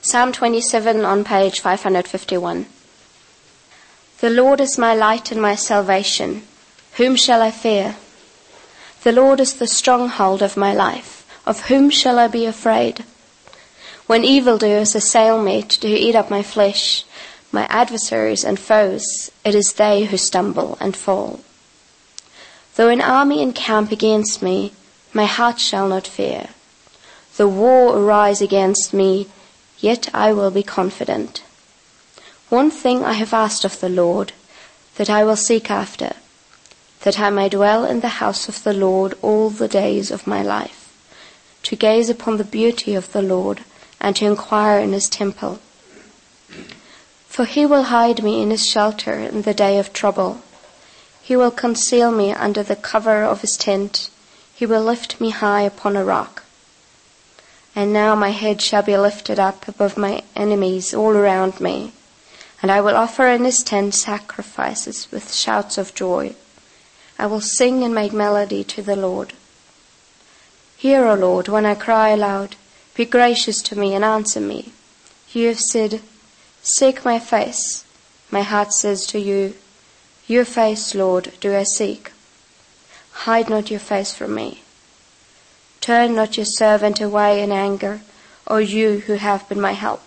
Psalm 27 on page 551. The Lord is my light and my salvation. Whom shall I fear? The Lord is the stronghold of my life. Of whom shall I be afraid? When evildoers assail me to eat up my flesh, my adversaries and foes, it is they who stumble and fall. Though an army encamp against me, my heart shall not fear. Though war arise against me, yet I will be confident. One thing I have asked of the Lord, that I will seek after, that I may dwell in the house of the Lord all the days of my life, to gaze upon the beauty of the Lord and to inquire in his temple. For he will hide me in his shelter in the day of trouble. He will conceal me under the cover of his tent. He will lift me high upon a rock. And now my head shall be lifted up above my enemies all around me, and I will offer in his tent sacrifices with shouts of joy. I will sing and make melody to the Lord. Hear, O Lord, when I cry aloud. Be gracious to me and answer me. You have said, seek my face. My heart says to you, your face, Lord, do I seek. Hide not your face from me. Turn not your servant away in anger, O you who have been my help.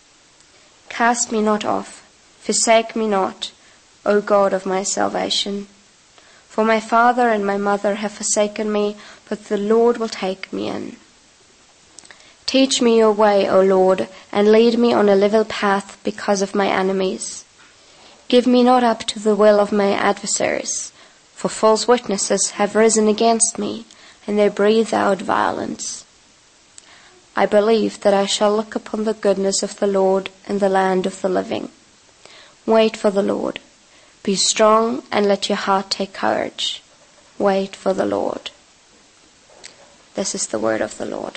Cast me not off, forsake me not, O God of my salvation. For my father and my mother have forsaken me, but the Lord will take me in. Teach me your way, O Lord, and lead me on a level path because of my enemies. Give me not up to the will of my adversaries, for false witnesses have risen against me, and they breathe out violence. I believe that I shall look upon the goodness of the Lord in the land of the living. Wait for the Lord. Be strong and let your heart take courage. Wait for the Lord. This is the word of the Lord.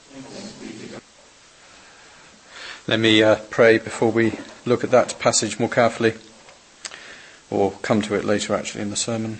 Let me pray before we look at that passage more carefully, or come to it later actually in the sermon.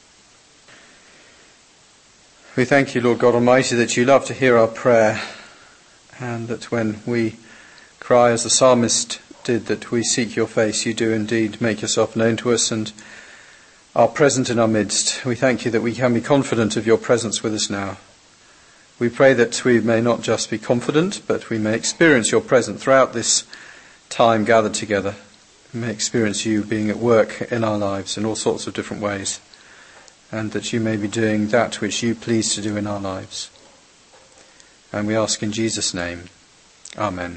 We thank you, Lord God Almighty, that you love to hear our prayer, and that when we cry as the psalmist did, that we seek your face, you do indeed make yourself known to us and are present in our midst. We thank you that we can be confident of your presence with us now. We pray that we may not just be confident, but we may experience your presence throughout this time gathered together. We may experience you being at work in our lives in all sorts of different ways, and that you may be doing that which you please to do in our lives. And we ask in Jesus' name. Amen.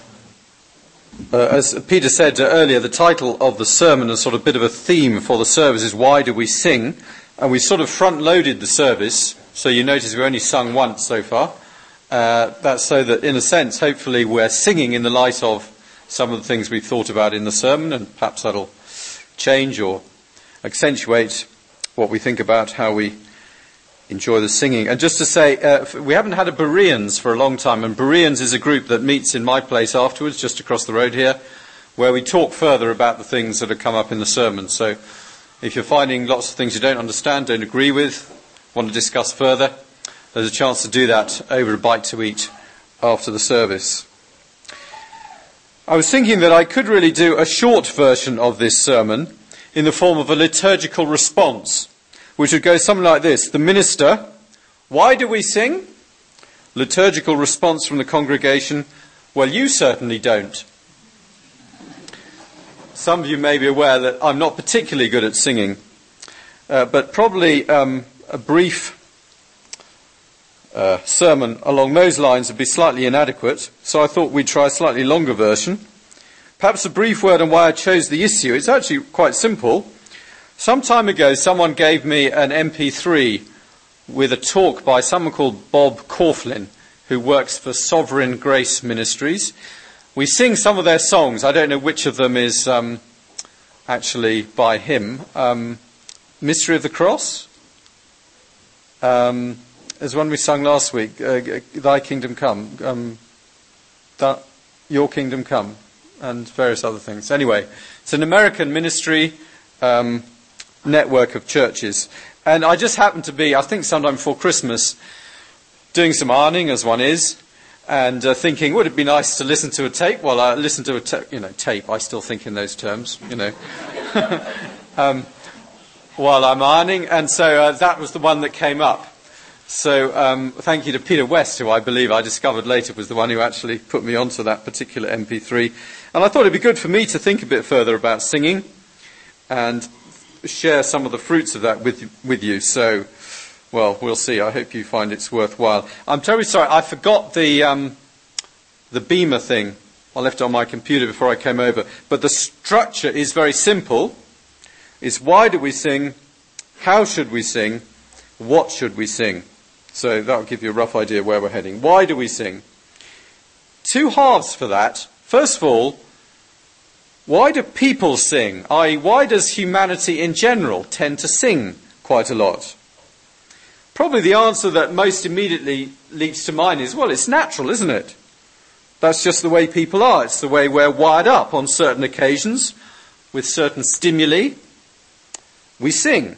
As Peter said earlier, the title of the sermon, a sort of bit of a theme for the service, is Why Do We Sing? And we sort of front-loaded the service, so you notice we've only sung once so far. That's so that, in a sense, hopefully we're singing in the light of some of the things we've thought about in the sermon, and perhaps that'll change or accentuate what we think about how we enjoy the singing. And just to say, we haven't had a Bereans for a long time, and Bereans is a group that meets in my place afterwards, just across the road here, where we talk further about the things that have come up in the sermon. So if you're finding lots of things you don't understand, don't agree with, want to discuss further, there's a chance to do that over a bite to eat after the service. I was thinking that I could really do a short version of this sermon in the form of a liturgical response, which would go something like this. The minister, why do we sing? Liturgical response from the congregation, well, you certainly don't. Some of you may be aware that I'm not particularly good at singing, but probably a brief sermon along those lines would be slightly inadequate, so I thought we'd try a slightly longer version. Perhaps a brief word on why I chose the issue. It's actually quite simple. Some time ago, someone gave me an MP3 with a talk by someone called Bob Coughlin, who works for Sovereign Grace Ministries. We sing some of their songs. I don't know which of them is actually by him. Mystery of the Cross. There's one we sung last week, Thy Kingdom Come, Your Kingdom Come, and various other things. Anyway, it's an American ministry network of churches. And I just happened to be, I think sometime before Christmas, doing some ironing, as one is, and thinking, would it be nice to listen to a tape? Well, I listen to a tape. I still think in those terms, while I'm ironing, and so that was the one that came up. So thank you to Peter West, who I believe I discovered later was the one who actually put me onto that particular MP3. And I thought it'd be good for me to think a bit further about singing and share some of the fruits of that with you. So, well, we'll see. I hope you find it's worthwhile. I'm terribly sorry. I forgot the Beamer thing. I left it on my computer before I came over. But the structure is very simple. It's why do we sing? How should we sing? What should we sing? So that'll give you a rough idea where we're heading. Why do we sing? Two halves for that. First of all, why do people sing? I.e., why does humanity in general tend to sing quite a lot? Probably the answer that most immediately leaps to mind is, well, it's natural, isn't it? That's just the way people are. It's the way we're wired up on certain occasions with certain stimuli. We sing.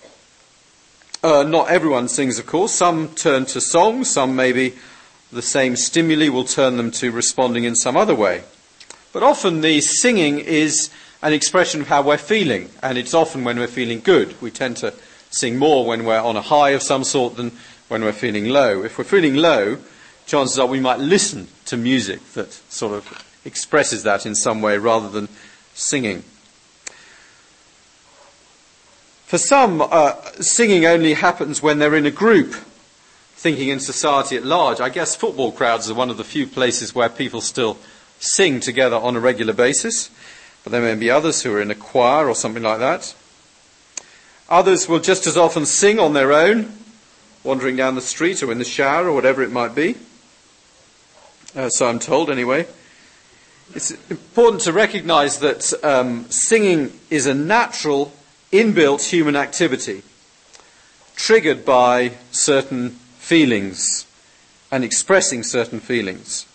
Not everyone sings, of course. Some turn to song. Some maybe the same stimuli will turn them to responding in some other way. But often the singing is an expression of how we're feeling. And it's often when we're feeling good. We tend to sing more when we're on a high of some sort than when we're feeling low. If we're feeling low, chances are we might listen to music that sort of expresses that in some way rather than singing. For some, singing only happens when they're in a group, thinking in society at large. I guess football crowds are one of the few places where people still sing together on a regular basis. But there may be others who are in a choir or something like that. Others will just as often sing on their own, wandering down the street or in the shower or whatever it might be. So I'm told anyway. It's important to recognise that singing is a natural inbuilt human activity, triggered by certain feelings and expressing certain feelings.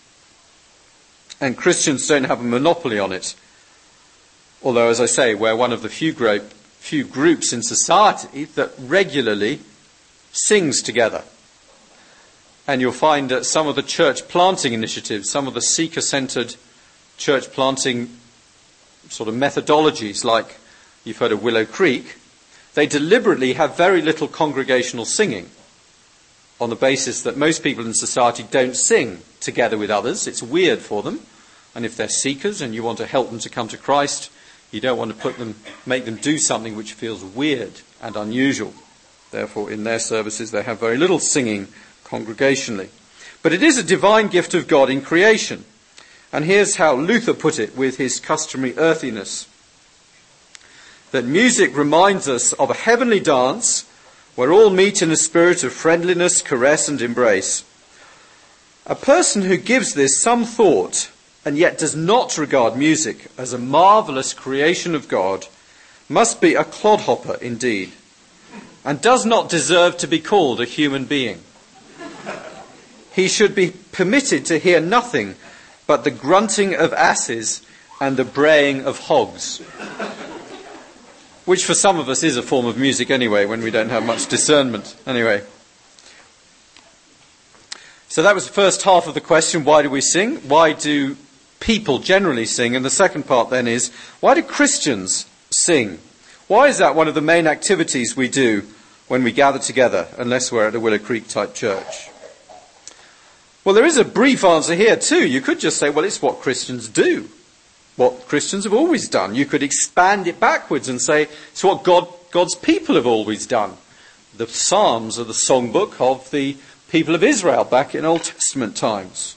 And Christians don't have a monopoly on it. Although, as I say, we're one of the few groups in society that regularly sings together. And you'll find that some of the church planting initiatives, some of the seeker-centred church planting sort of methodologies, like you've heard of Willow Creek, they deliberately have very little congregational singing on the basis that most people in society don't sing together with others. It's weird for them. And if they're seekers and you want to help them to come to Christ, you don't want to make them do something which feels weird and unusual. Therefore, in their services, they have very little singing congregationally. But it is a divine gift of God in creation. And here's how Luther put it with his customary earthiness. That music reminds us of a heavenly dance where all meet in a spirit of friendliness, caress and embrace. A person who gives this some thought and yet does not regard music as a marvellous creation of God must be a clodhopper indeed, and does not deserve to be called a human being. He should be permitted to hear nothing but the grunting of asses and the braying of hogs. Which for some of us is a form of music anyway, when we don't have much discernment. Anyway. So that was the first half of the question, why do we sing? Why do people generally sing? And the second part then is, why do Christians sing? Why is that one of the main activities we do when we gather together, unless we're at a Willow Creek type church? Well, there is a brief answer here too. You could just say, well, it's what Christians do. What Christians have always done. You could expand it backwards and say it's what God's people have always done. The Psalms are the songbook of the people of Israel back in Old Testament times.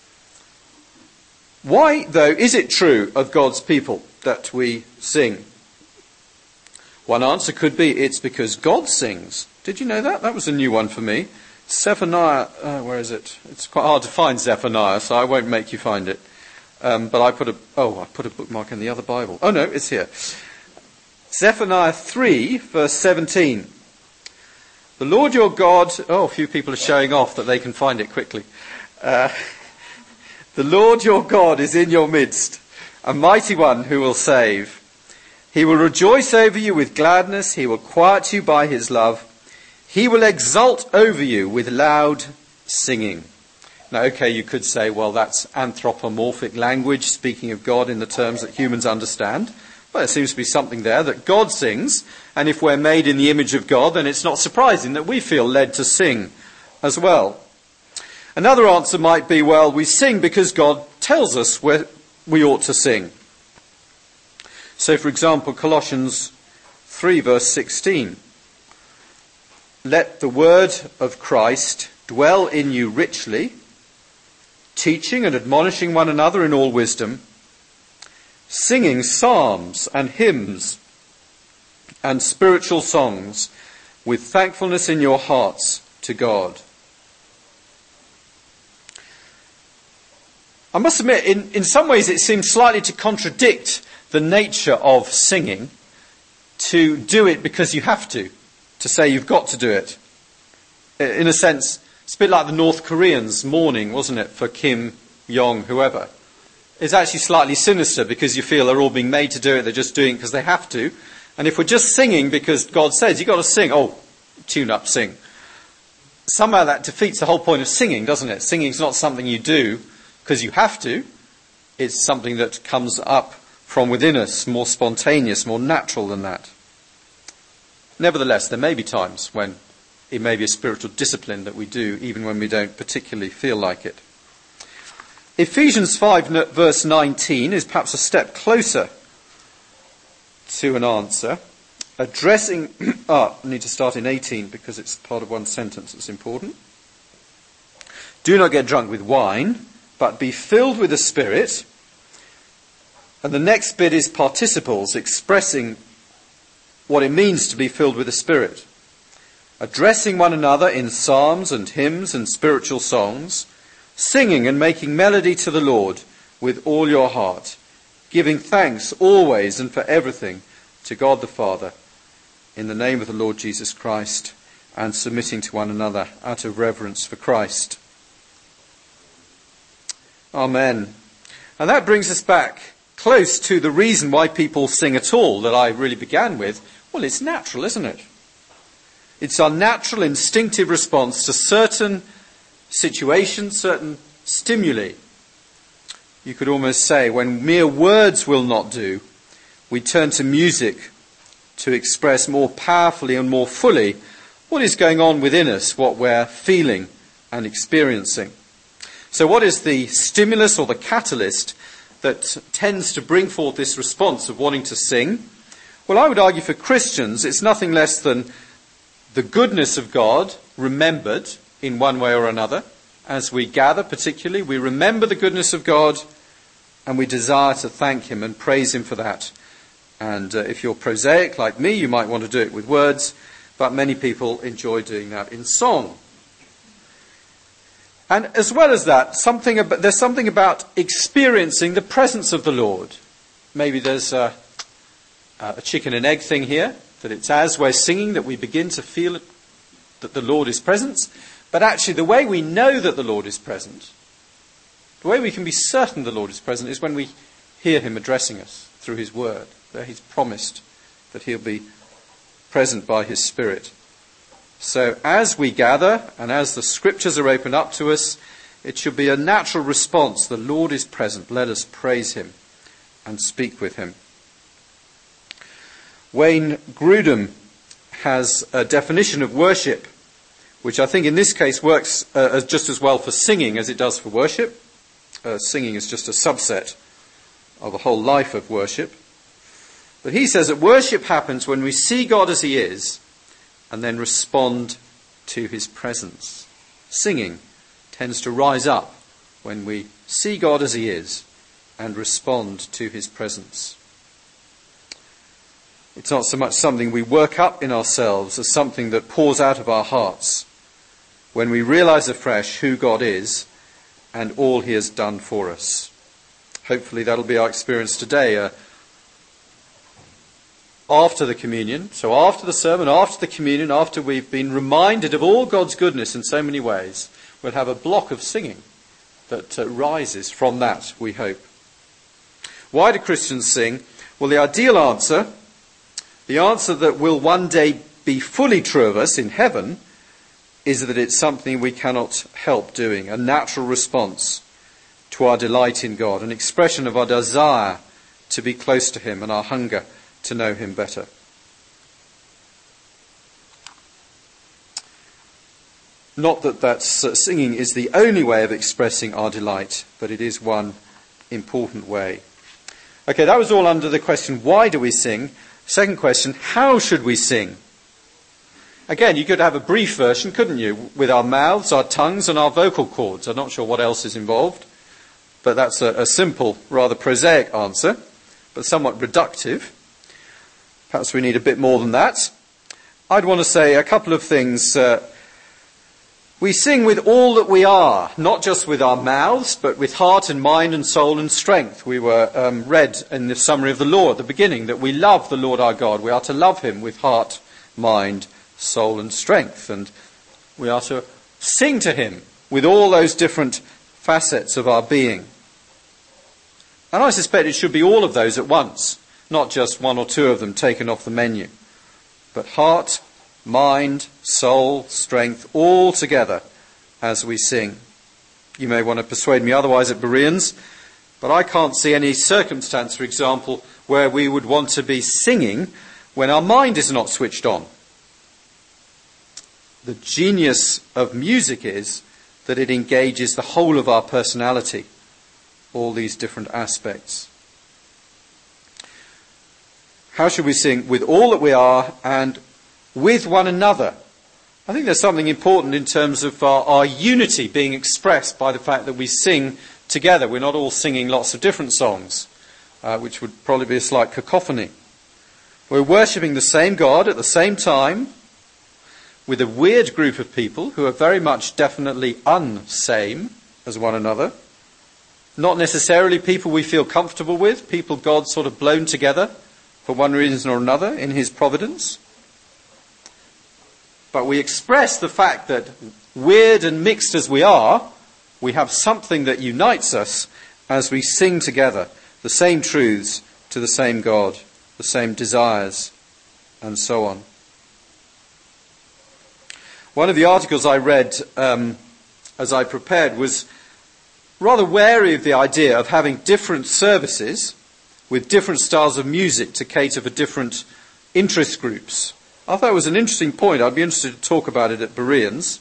Why, though, is it true of God's people that we sing? One answer could be it's because God sings. Did you know that? That was a new one for me. Zephaniah, where is it? It's quite hard to find Zephaniah, so I won't make you find it. But I put a bookmark in the other Bible. Oh no, it's here. Zephaniah 3, verse 17. The Lord your God... Oh, a few people are showing off that they can find it quickly. The Lord your God is in your midst, a mighty one who will save. He will rejoice over you with gladness. He will quiet you by his love. He will exult over you with loud singing. Now, okay, you could say, well, that's anthropomorphic language, speaking of God in the terms that humans understand. But there seems to be something there that God sings, and if we're made in the image of God, then it's not surprising that we feel led to sing as well. Another answer might be, well, we sing because God tells us where we ought to sing. So, for example, Colossians 3, verse 16. Let the word of Christ dwell in you richly, teaching and admonishing one another in all wisdom, singing psalms and hymns and spiritual songs with thankfulness in your hearts to God. I must admit, in some ways it seems slightly to contradict the nature of singing to do it because you have to say you've got to do it. In a sense, it's a bit like the North Koreans mourning, wasn't it, for Kim Jong, whoever. It's actually slightly sinister because you feel they're all being made to do it, they're just doing it because they have to. And if we're just singing because God says, you've got to sing, tune up, sing. Somehow that defeats the whole point of singing, doesn't it? Singing's not something you do because you have to. It's something that comes up from within us, more spontaneous, more natural than that. Nevertheless, there may be times when it may be a spiritual discipline that we do, even when we don't particularly feel like it. Ephesians 5 verse 19 is perhaps a step closer to an answer. Addressing, I need to start in 18 because it's part of one sentence that's important. Do not get drunk with wine, but be filled with the Spirit. And the next bit is participles, expressing what it means to be filled with the Spirit. Addressing one another in psalms and hymns and spiritual songs, singing and making melody to the Lord with all your heart, giving thanks always and for everything to God the Father, in the name of the Lord Jesus Christ, and submitting to one another out of reverence for Christ. Amen. And that brings us back close to the reason why people sing at all that I really began with. Well, it's natural, isn't it? It's our natural instinctive response to certain situations, certain stimuli. You could almost say when mere words will not do, we turn to music to express more powerfully and more fully what is going on within us, what we're feeling and experiencing. So what is the stimulus or the catalyst that tends to bring forth this response of wanting to sing? Well, I would argue for Christians, it's nothing less than the goodness of God remembered in one way or another. As we gather particularly, we remember the goodness of God and we desire to thank him and praise him for that. And if you're prosaic like me, you might want to do it with words, but many people enjoy doing that in song. And as well as that, there's something about experiencing the presence of the Lord. Maybe there's a chicken and egg thing here, that it's as we're singing that we begin to feel that the Lord is present. But actually the way we know that the Lord is present, the way we can be certain the Lord is present, is when we hear him addressing us through his word. There he's promised that he'll be present by his Spirit. So as we gather and as the scriptures are opened up to us, it should be a natural response. The Lord is present. Let us praise him and speak with him. Wayne Grudem has a definition of worship, which I think in this case works just as well for singing as it does for worship. Singing is just a subset of the whole life of worship. But he says that worship happens when we see God as he is and then respond to his presence. Singing tends to rise up when we see God as he is and respond to his presence. It's not so much something we work up in ourselves as something that pours out of our hearts when we realize afresh who God is and all he has done for us. Hopefully that'll be our experience today. After the communion, so after the sermon, after the communion, after we've been reminded of all God's goodness in so many ways, we'll have a block of singing that rises from that, we hope. Why do Christians sing? Well, the ideal answer, the answer that will one day be fully true of us in heaven, is that it's something we cannot help doing, a natural response to our delight in God, an expression of our desire to be close to him and our hunger to know him better. Not that singing is the only way of expressing our delight, but it is one important way. Okay, that was all under the question, why do we sing? Second question, how should we sing? Again, you could have a brief version, couldn't you? With our mouths, our tongues and our vocal cords. I'm not sure what else is involved, but that's a simple, rather prosaic answer, but somewhat reductive. Perhaps we need a bit more than that. I'd want to say a couple of things. We sing with all that we are, not just with our mouths, but with heart and mind and soul and strength. We were read in the summary of the law at the beginning that we love the Lord our God. We are to love him with heart, mind, soul and strength. And we are to sing to him with all those different facets of our being. And I suspect it should be all of those at once, not just one or two of them taken off the menu. But heart, mind, soul, strength, all together as we sing. You may want to persuade me otherwise at Bereans, but I can't see any circumstance, for example, where we would want to be singing when our mind is not switched on. The genius of music is that it engages the whole of our personality, all these different aspects. How should we sing? With all that we are and with one another. I think there's something important in terms of our unity being expressed by the fact that we sing together. We're not all singing lots of different songs, which would probably be a slight cacophony. We're worshipping the same God at the same time with a weird group of people who are very much definitely unsame as one another. Not necessarily people we feel comfortable with, people God sort of blown together for one reason or another in his providence. But we express the fact that, weird and mixed as we are, we have something that unites us as we sing together the same truths to the same God, the same desires, and so on. One of the articles I read as I prepared was rather wary of the idea of having different services with different styles of music to cater for different interest groups. I thought it was an interesting point. I'd be interested to talk about it at Bereans.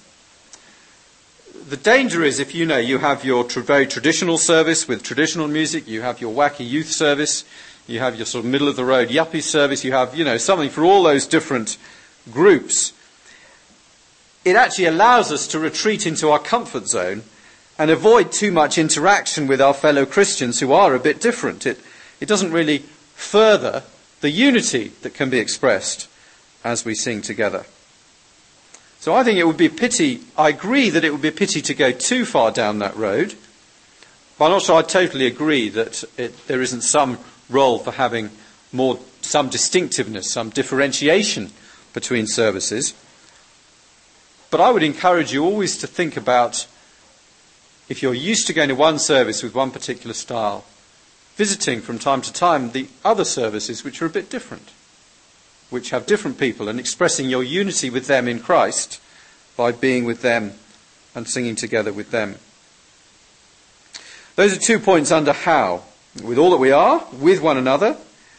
The danger is if you have your very traditional service with traditional music, you have your wacky youth service, you have your sort of middle of the road yuppie service, you have, something for all those different groups. It actually allows us to retreat into our comfort zone and avoid too much interaction with our fellow Christians who are a bit different. It doesn't really further the unity that can be expressed as we sing together. So I think it would be a pity, I agree that it would be a pity to go too far down that road, but I'm not sure I totally agree that there isn't some role for having some distinctiveness, some differentiation between services. But I would encourage you always to think about, if you're used to going to one service with one particular style, visiting from time to time the other services which are a bit different, which have different people, and expressing your unity with them in Christ by being with them and singing together with them. Those are 2 points under how. With all that we are, with one another.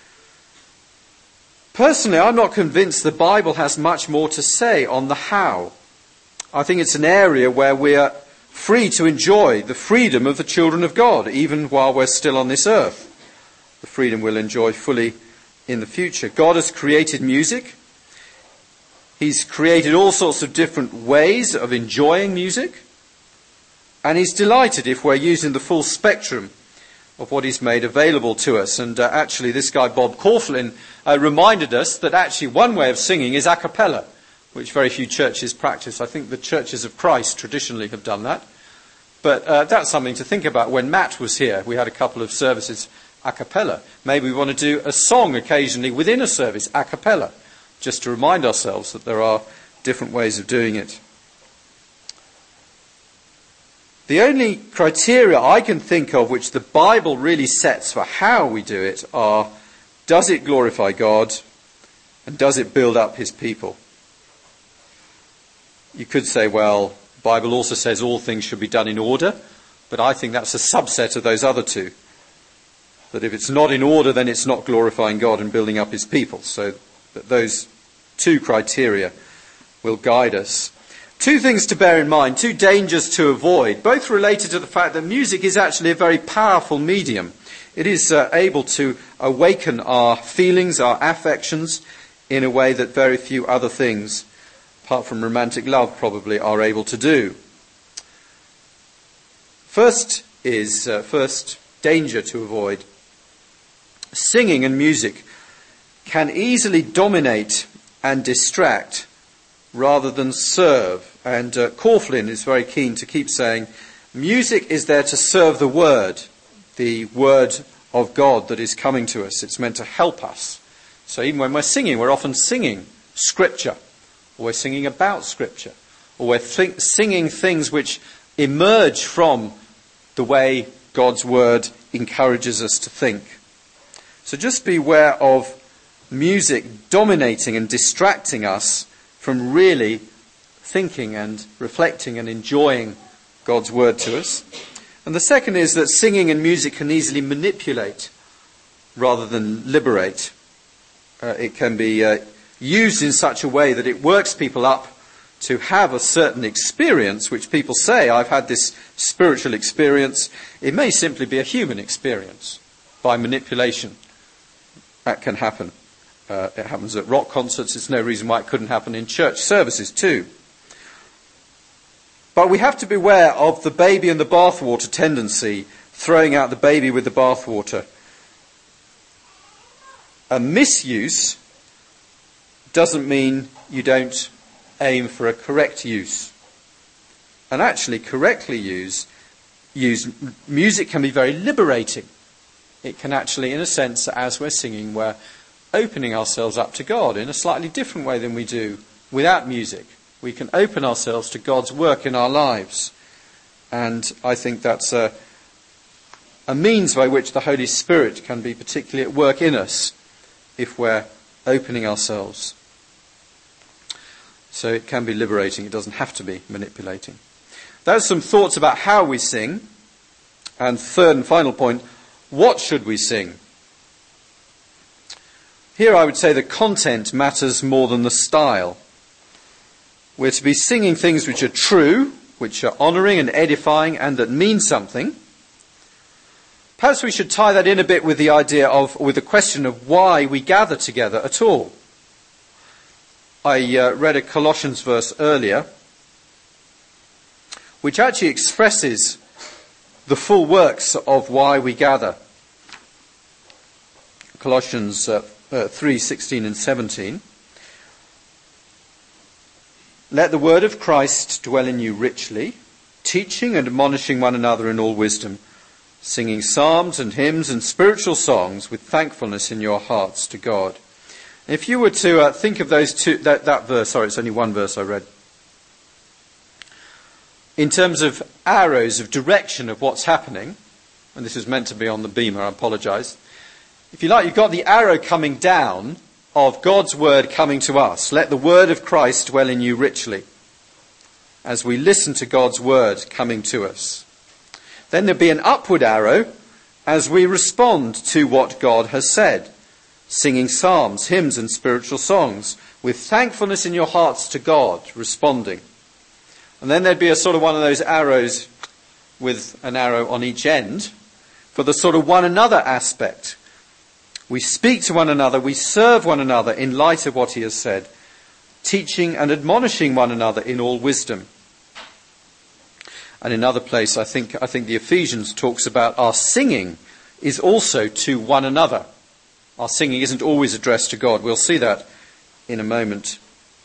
Personally, I'm not convinced the Bible has much more to say on the how. I think it's an area where we are free to enjoy the freedom of the children of God, even while we're still on this earth. The freedom we'll enjoy fully in the future. God has created music. He's created all sorts of different ways of enjoying music. And he's delighted if we're using the full spectrum of what he's made available to us. And actually this guy Bob Caughlin reminded us that actually one way of singing is a cappella, which very few churches practice. I think the churches of Christ traditionally have done that. But that's something to think about. When Matt was here, we had a couple of services a cappella. Maybe we want to do a song occasionally within a service a cappella, just to remind ourselves that there are different ways of doing it. The only criteria I can think of which the Bible really sets for how we do it are, does it glorify God and does it build up his people? You could say, well, the Bible also says all things should be done in order, but I think that's a subset of those other two. That if it's not in order, then it's not glorifying God and building up his people. So that those two criteria will guide us. Two things to bear in mind, two dangers to avoid, both related to the fact that music is actually a very powerful medium. It is able to awaken our feelings, our affections, in a way that very few other things, apart from romantic love, probably are able to do. First danger to avoid. Singing and music can easily dominate and distract rather than serve. And Corflin is very keen to keep saying, music is there to serve the word of God that is coming to us. It's meant to help us. So even when we're singing, we're often singing Scripture, or we're singing about Scripture, or we're singing things which emerge from the way God's word encourages us to think. So just beware of music dominating and distracting us from really thinking and reflecting and enjoying God's word to us. And the second is that singing and music can easily manipulate rather than liberate. It can be used in such a way that it works people up to have a certain experience, which people say, I've had this spiritual experience. It may simply be a human experience by manipulation. That can happen. It happens at rock concerts. There's no reason why it couldn't happen in church services too. But we have to beware of the baby and the bathwater tendency, throwing out the baby with the bathwater. A misuse doesn't mean you don't aim for a correct use. And actually, correctly used, music can be very liberating. It can actually, in a sense, as we're singing, we're opening ourselves up to God in a slightly different way than we do without music. We can open ourselves to God's work in our lives. And I think that's a means by which the Holy Spirit can be particularly at work in us if we're opening ourselves. So it can be liberating. It doesn't have to be manipulating. Those are some thoughts about how we sing. And third and final point, what should we sing? Here I would say the content matters more than the style. We're to be singing things which are true, which are honouring and edifying, and that mean something. Perhaps we should tie that in a bit with the question of why we gather together at all. I read a Colossians verse earlier, which actually expresses the full works of why we gather. Colossians 3:16 and 17. Let the word of Christ dwell in you richly, teaching and admonishing one another in all wisdom, singing psalms and hymns and spiritual songs with thankfulness in your hearts to God. And if you were to think of those two, that verse, sorry, it's only one verse I read, in terms of arrows of direction of what's happening, and this is meant to be on the beamer, I apologise. If you like, you've got the arrow coming down of God's word coming to us. Let the word of Christ dwell in you richly, as we listen to God's word coming to us. Then there'll be an upward arrow as we respond to what God has said, singing psalms, hymns and spiritual songs, with thankfulness in your hearts to God, responding. And then there'd be a sort of one of those arrows with an arrow on each end for the sort of one another aspect. We speak to one another, we serve one another in light of what he has said, teaching and admonishing one another in all wisdom. And in another place, I think the Ephesians talks about our singing is also to one another. Our singing isn't always addressed to God. We'll see that in a moment.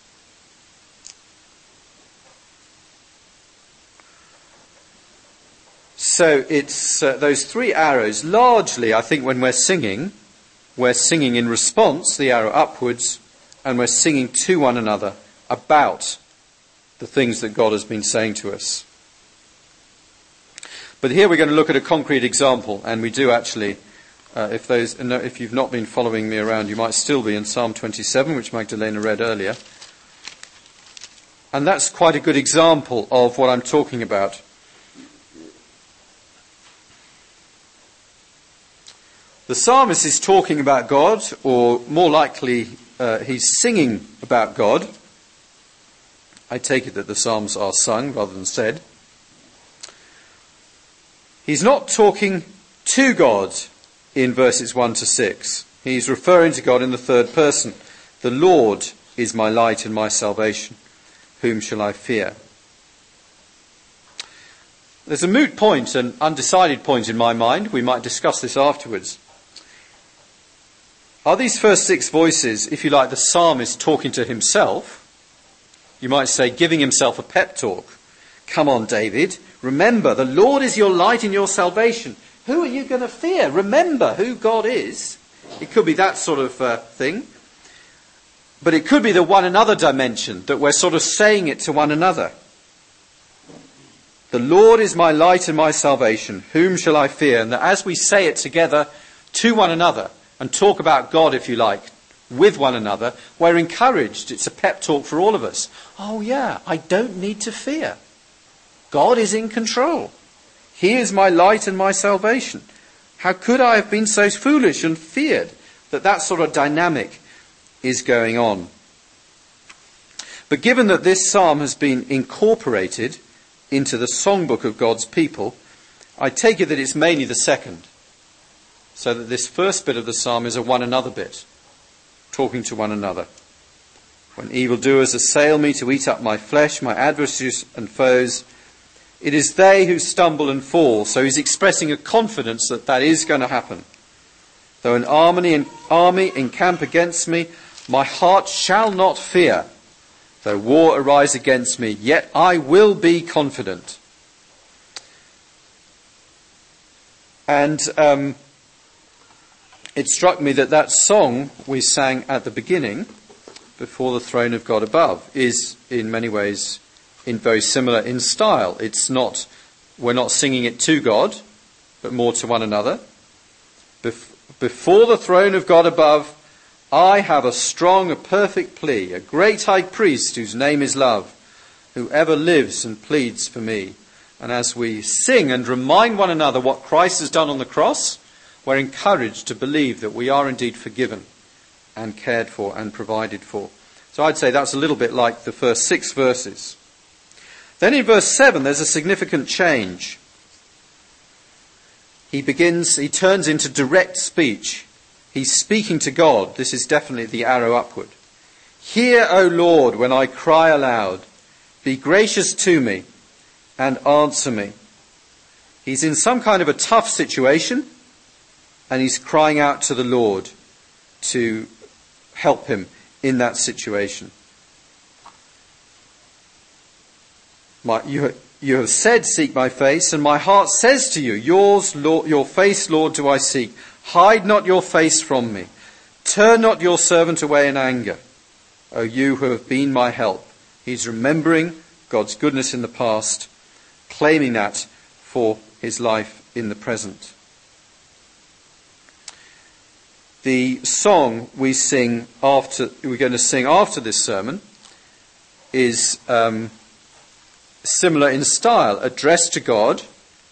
So it's those three arrows. Largely, I think when we're singing in response, the arrow upwards, and we're singing to one another about the things that God has been saying to us. But here we're going to look at a concrete example, and we do actually, if you've not been following me around, you might still be in Psalm 27, which Magdalena read earlier. And that's quite a good example of what I'm talking about. The psalmist is talking about God, or more likely he's singing about God. I take it that the psalms are sung rather than said. He's not talking to God in verses 1 to 6. He's referring to God in the third person. The Lord is my light and my salvation. Whom shall I fear? There's a moot point, an undecided point in my mind. We might discuss this afterwards. Are these first 6 voices, if you like, the psalmist talking to himself? You might say, giving himself a pep talk. Come on, David. Remember, the Lord is your light and your salvation. Who are you going to fear? Remember who God is. It could be that sort of thing. But it could be the one another dimension, that we're sort of saying it to one another. The Lord is my light and my salvation. Whom shall I fear? And that as we say it together to one another and talk about God, if you like, with one another, we're encouraged. It's a pep talk for all of us. Oh yeah, I don't need to fear. God is in control. He is my light and my salvation. How could I have been so foolish and feared? That sort of dynamic is going on. But given that this psalm has been incorporated into the songbook of God's people, I take it that it's mainly the second. So that this first bit of the psalm is a one another bit, talking to one another. When evildoers assail me to eat up my flesh, my adversaries and foes, it is they who stumble and fall. So he's expressing a confidence that that is going to happen. Though an army encamp against me, my heart shall not fear. Though war arise against me, yet I will be confident. And it struck me that song we sang at the beginning, Before the Throne of God Above, is in many ways very similar in style. We're not singing it to God, but more to one another. Before the throne of God above, I have a strong, a perfect plea, a great high priest whose name is love, who ever lives and pleads for me. And as we sing and remind one another what Christ has done on the cross, we're encouraged to believe that we are indeed forgiven and cared for and provided for. So I'd say that's a little bit like the first 6 verses. Then in verse 7, there's a significant change. He turns into direct speech. He's speaking to God. This is definitely the arrow upward. Hear, O Lord, when I cry aloud. Be gracious to me and answer me. He's in some kind of a tough situation, and he's crying out to the Lord to help him in that situation. You have said, seek my face, and my heart says to you, your face, Lord, do I seek. Hide not your face from me. Turn not your servant away in anger. O you who have been my help. He's remembering God's goodness in the past, claiming that for his life in the present. The song we're going to sing after this sermon is similar in style, addressed to God.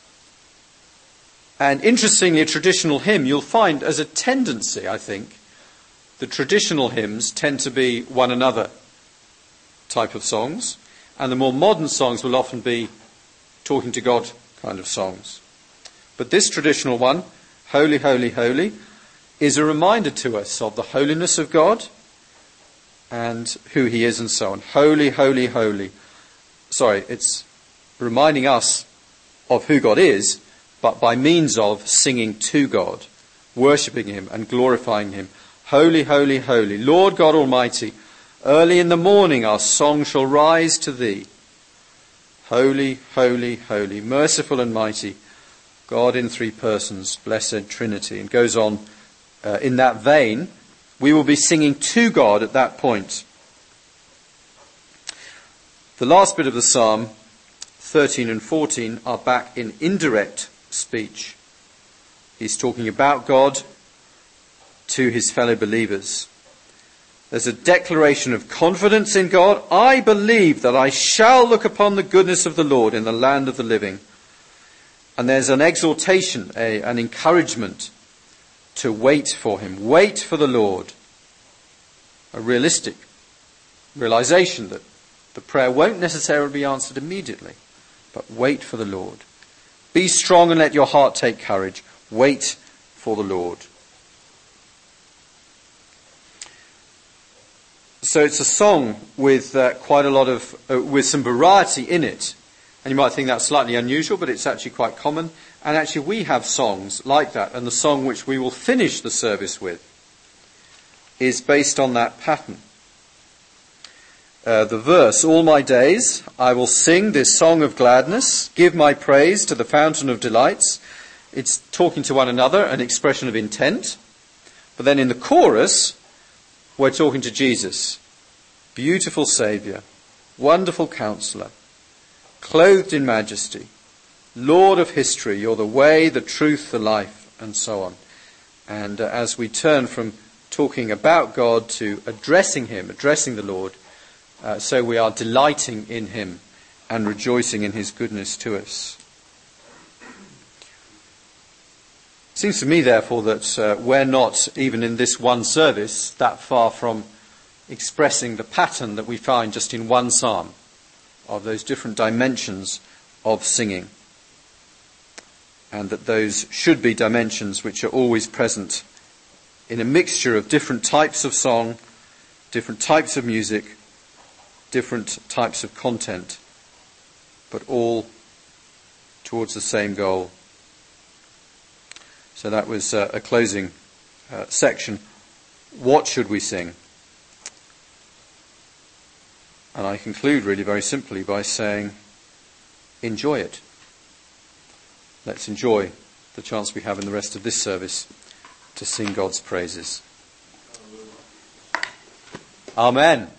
And interestingly, a traditional hymn, you'll find as a tendency, I think, the traditional hymns tend to be one another type of songs, and the more modern songs will often be talking to God kind of songs. But this traditional one, Holy, Holy, Holy, is a reminder to us of the holiness of God and who he is and so on. Holy, Holy, Holy. Sorry, it's reminding us of who God is, but by means of singing to God, worshipping him and glorifying him. Holy, Holy, Holy, Lord God Almighty, early in the morning our song shall rise to thee. Holy, Holy, Holy, merciful and mighty, God in 3 persons, blessed Trinity. And goes on in that vein. We will be singing to God at that point. The last bit of the psalm, 13 and 14, are back in indirect speech. He's talking about God to his fellow believers. There's a declaration of confidence in God. I believe that I shall look upon the goodness of the Lord in the land of the living. And there's an exhortation, an encouragement to wait for him. Wait for the Lord. A realistic realization that the prayer won't necessarily be answered immediately, but wait for the Lord. Be strong and let your heart take courage. Wait for the Lord. So it's a song with quite a lot of, with some variety in it. And you might think that's slightly unusual, but it's actually quite common. And actually we have songs like that. And the song which we will finish the service with is based on that pattern. The verse, all my days I will sing this song of gladness, give my praise to the fountain of delights. It's talking to one another, an expression of intent. But then in the chorus, we're talking to Jesus. Beautiful Saviour, wonderful Counselor, clothed in majesty, Lord of history, you're the way, the truth, the life, and so on. And as we turn from talking about God to addressing him, addressing the Lord, so we are delighting in him and rejoicing in his goodness to us. It seems to me, therefore, that we're not, even in this one service, that far from expressing the pattern that we find just in one psalm of those different dimensions of singing. And that those should be dimensions which are always present in a mixture of different types of song, different types of music, different types of content, but all towards the same goal. So that was a closing section. What should we sing? And I conclude really very simply by saying, enjoy it. Let's enjoy the chance we have in the rest of this service to sing God's praises. Amen.